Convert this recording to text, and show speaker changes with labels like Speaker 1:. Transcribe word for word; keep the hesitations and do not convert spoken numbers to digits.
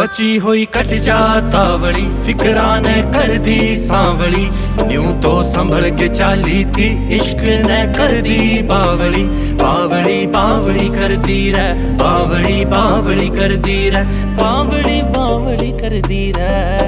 Speaker 1: बची हुई कट जाता वड़ी फिक्रा ने कर दी सांवली। न्यू तो संभल के चाली थी इश्क ने कर दी बावली। बावली बावली कर दी रे, बावली बावली कर दी रे, बावली बावली कर दी रे।